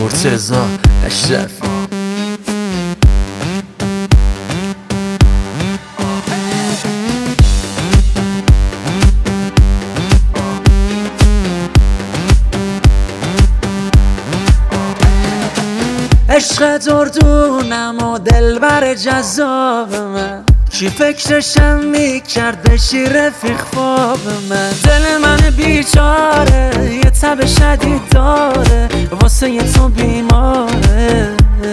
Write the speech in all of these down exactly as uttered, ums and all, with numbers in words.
مرتضی اشرفی. عشق دردونم و دلبر جذاب من، کی فکرشم میکرد بشی رفیق خواب من. دل من بیچاره یه تب شدید داره، واسه یه تو بیماره.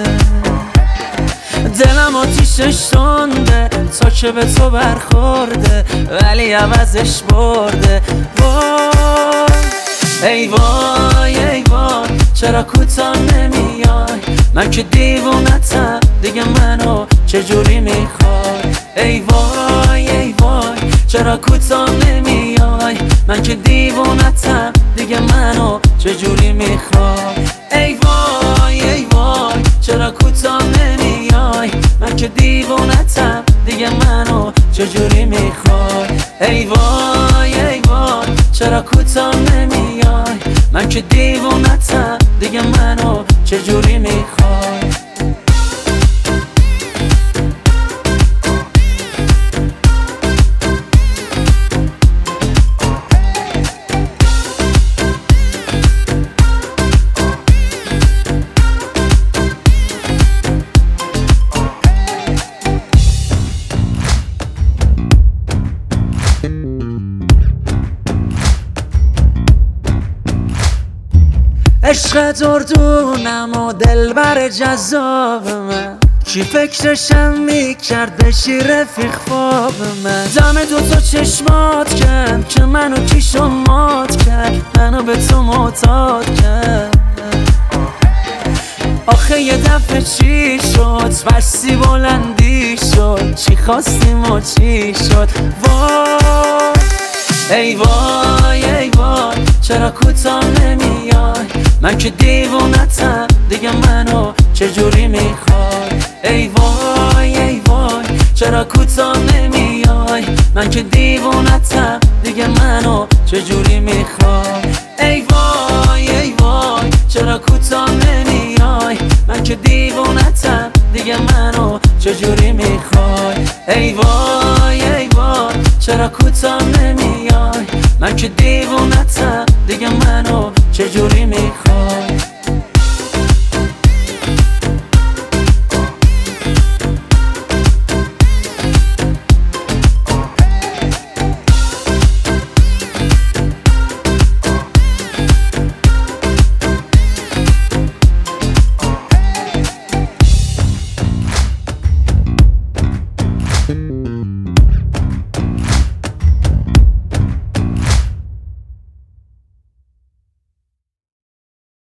دلم آتیشش تنده تا که به تو برخورده، ولی عوضش برده. وای ای وای ای وای چرا کوتاه نمیای؟ من که دیوونتم دیگه منو چجوری میخوای؟ ای وای ای وای چرا کوتاه نمیای؟ من که دیوونتم دیگه منو چجوری میخوای؟ ای وای ای وای چرا کوتاه نمیای؟ من که دیوونتم دیگه منو چجوری میخوای؟ ای وای ای وای چرا کوتاه نمیای؟ من که دیوونتم دیگه منو چجوری میخوای؟ عشق دردونم و دلبر جذاب من، کی فکرشم میکرد بشی رفیق خواب من. دم دوتا چشمات کرد که منو کیشو مات کرد، منو به تو معتاد کرد. آخه یه دفعه چی شد؟ بستی بلندی شد، چی خواستیم و چی شد؟ وای ای وای ای وای چرا کوتاه نمیای؟ من که دیوونتم دیگه منو چجوری میخوای؟ ای وای ای وای چرا کوتاه نمیای؟ من که دیوونتم دیگه منو چجوری میخوای؟ ای وای ای وای چرا کوتاه نمیای؟ من که دیوونتم دیگه منو چجوری میخوای؟ ای وای ای وای چرا کوتاه نمیای؟ من که دیوونتم دیگه منو چجوری میخوای؟